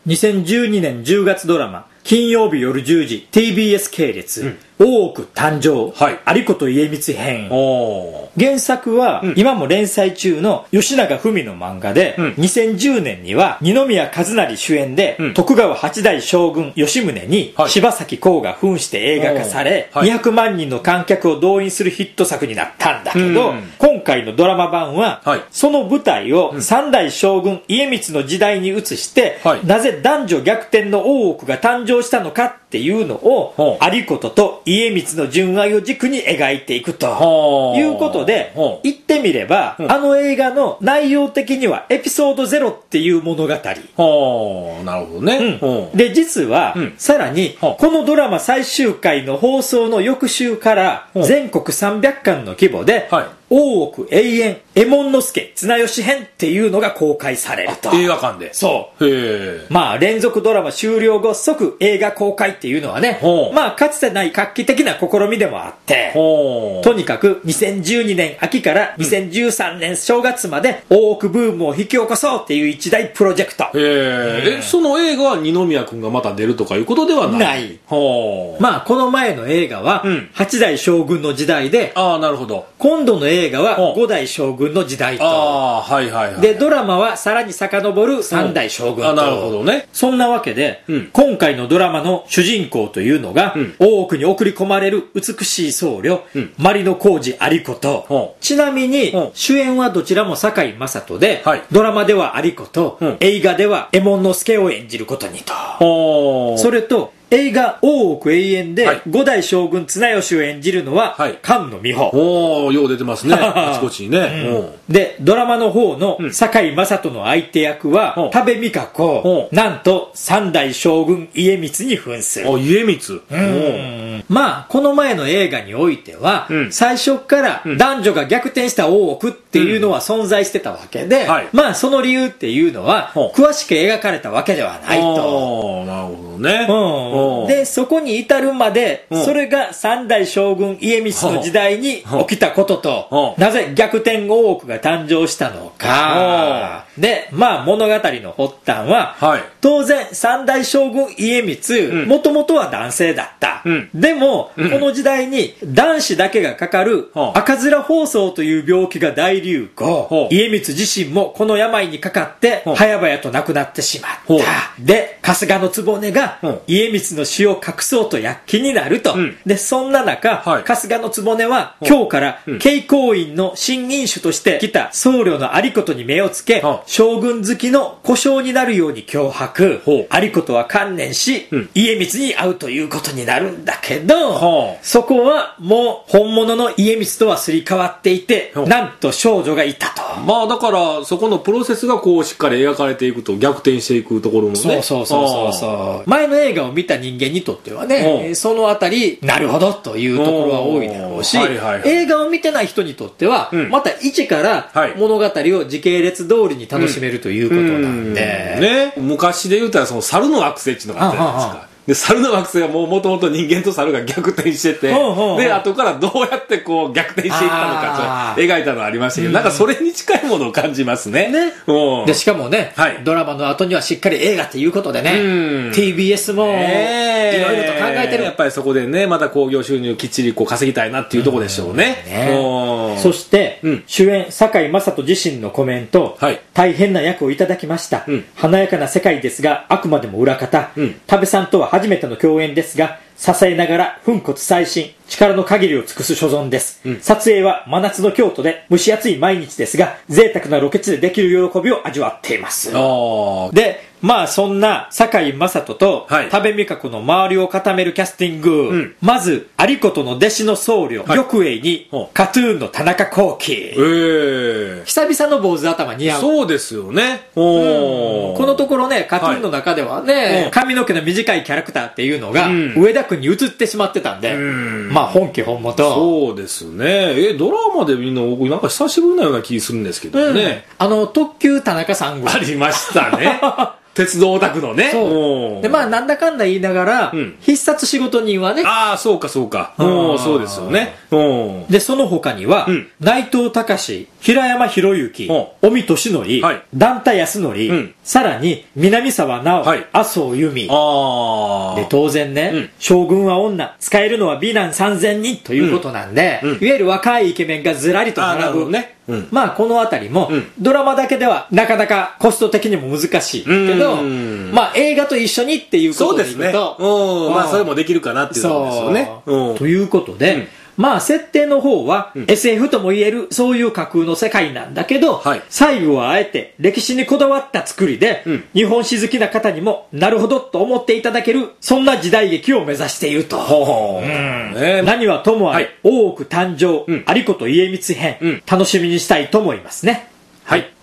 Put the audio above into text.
2012年10月ドラマ金曜日夜10時 TBS 系列、大奥誕生、有子と家光編。原作は、今も連載中の吉永文の漫画で、2010年には二宮和也主演で、徳川八代将軍吉宗に、柴咲コウが扮して映画化され、200万人の観客を動員するヒット作になったんだけど、今回のドラマ版は、その舞台を三代将軍家光の時代に移して、なぜ男女逆転の大奥が誕生したのかっていうのを、有子と家光の純愛を軸に描いていくということで、言ってみれば、あの映画の内容的にはエピソード0っていう物語。 なるほどね。 で、実は、さらに、このドラマ最終回の放送の翌週から、全国300巻の規模で、大奥永遠右衛門佐綱吉編っていうのが公開されると。 映画館で。 そう。まあ連続ドラマ終了後即映画公開っていうのはね、まあかつてない画期的な試みでもあって、とにかく2012年秋から2013年正月まで大奥ブームを引き起こそうっていう一大プロジェクト。 その映画は二宮君がまた出るとかいうことではない。ない。 まあこの前の映画は八代将軍の時代で、 なるほど。 今度の映画は5代将軍の時代と、でドラマはさらに遡る3代将軍と、 なるほどね。 そんなわけで、今回のドラマの主人公というのが、大奥に送り込まれる美しい僧侶、牧野浩二有子と、ちなみに主演はどちらも堺雅人で、ドラマでは有子と、映画では右衛門佐を演じることにと。それと映画大奥永遠で五代将軍綱吉を演じるのは菅野美穂。 よう出てますね。あちこちにね。 でドラマの方の堺雅人の相手役は多部未華子。なんと三代将軍家光に扮する。 家光。 まあこの前の映画においては最初から男女が逆転した大奥っていうのは存在してたわけで、まあその理由っていうのは詳しく描かれたわけではないと。 なるほどね。 でそこに至るまで、それが三代将軍家光の時代に起きたことと、なぜ逆転大奥が誕生したのか。でまあ物語の発端は、当然三代将軍家光もともとは男性だった。でもこの時代に男子だけがかかる赤面疱瘡という病気が大流行。家光自身もこの病にかかって早々と亡くなってしまった。で春日局が家光の死を隠そうと躍起になると。でそんな中、春日局は今日から慶光院の新任主として来た僧侶の有子に目をつけ、将軍好きの小姓になるように脅迫。有子は観念し、家光に会うということになるんだけど、そこはもう本物の家光とはすり替わっていて、なんと少女がいたと。 まあだからそこのプロセスがこうしっかり描かれていくと逆転していくところのね。 そう前の映画を見た人間にとってはね、そのあたりなるほどというところは多いだろうし、映画を見てない人にとってはまた一から物語を時系列通りに楽しめるということなんで、 昔で言うたらその猿の惑星っていうのがあったじゃないですか。で猿の惑星はもともと人間と猿が逆転してて、で後からどうやってこう逆転していったのか描いたのがありましたけど、なんかそれに近いものを感じますね。 でしかもね、ドラマの後にはしっかり映画っていうことでね、TBS もいろいろと考えてる。 やっぱりそこでねまた興行収入きっちりこう稼ぎたいなっていうところでしょうね。 そして主演堺雅人自身のコメント、大変な役をいただきました。華やかな世界ですがあくまでも裏方。多部さんとは初めての共演ですが支えながら粉骨細心力の限りを尽くす所存です、撮影は真夏の京都で蒸し暑い毎日ですが贅沢なロケ地でできる喜びを味わっています。でまあそんな堺雅人と多部未華子の周りを固めるキャスティング、まず有子との弟子の僧侶、玉栄にカトゥーンの田中幸喜。久々の坊主頭似合う。 そうですよね。 このところねカトゥーンの中ではね、髪の毛の短いキャラクターっていうのが上田君に移ってしまってたんで、まあ本家本元。 そうですね。ドラマでみんな僕なんか久しぶりなような気するんですけどね。 特急田中さんありましたね。 鉄道オタクのね。 そうで、まあなんだかんだ言いながら、必殺仕事人はね。 ああ、そうかそうか。そうですよね。 で、その他には、内藤隆、平山博之、尾身俊則、段田康則、さらに南沢直、麻生由美。で、当然ね、将軍は女、使えるのは美男3000人ということなんで、いわゆる若いイケメンがずらりと並ぶ。まあこのあたりも、ドラマだけではなかなかコスト的にも難しいけど、まあ映画と一緒にっていうことでいくと、 まあそれもできるかなっていうことですよね。 ということで、まあ設定の方は SF とも言えるそういう架空の世界なんだけど、細部はあえて歴史にこだわった作りで、日本史好きな方にもなるほどと思っていただけるそんな時代劇を目指していると。何はともあれ、大奥誕生、有子と家光編、楽しみにしたいと思いますね。 はい。